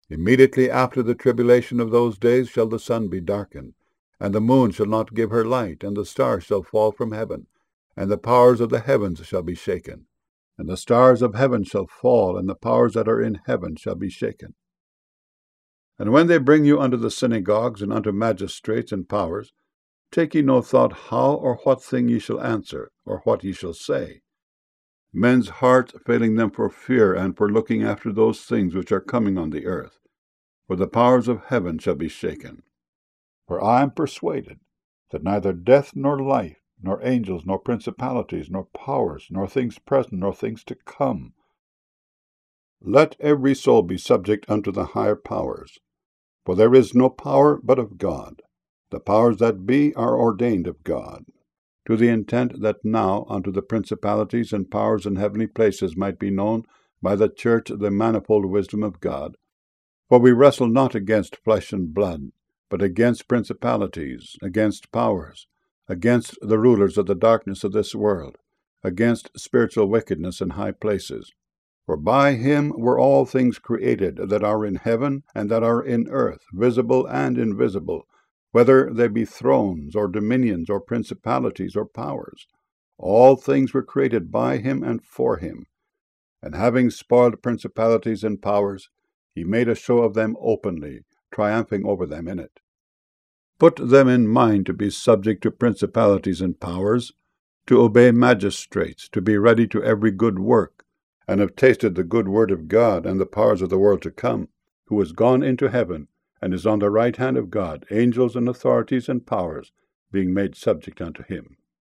Immediately after the tribulation of those days shall the sun be darkened, and the moon shall not give her light, and the stars shall fall from heaven, and the powers of the heavens shall be shaken. And the stars of heaven shall fall, and the powers that are in heaven shall be shaken. And when they bring you unto the synagogues and unto magistrates and powers, take ye no thought how or what thing ye shall answer, or what ye shall say, men's hearts failing them for fear and for looking after those things which are coming on the earth. For the powers of heaven shall be shaken. For I am persuaded that neither death nor life, nor angels, nor principalities, nor powers, nor things present, nor things to come. Let every soul be subject unto the higher powers. For there is no power but of God. The powers that be are ordained of God, to the intent that now unto the principalities and powers in heavenly places might be known by the church the manifold wisdom of God. For we wrestle not against flesh and blood, but against principalities, against powers, against the rulers of the darkness of this world, against spiritual wickedness in high places. For by him were all things created that are in heaven and that are in earth, visible and invisible, whether they be thrones, or dominions, or principalities, or powers. All things were created by him and for him. And having spoiled principalities and powers, he made a show of them openly, triumphing over them in it. Put them in mind to be subject to principalities and powers, to obey magistrates, to be ready to every good work, and have tasted the good word of God and the powers of the world to come, who is gone into heaven, and is on the right hand of God, angels and authorities and powers being made subject unto him.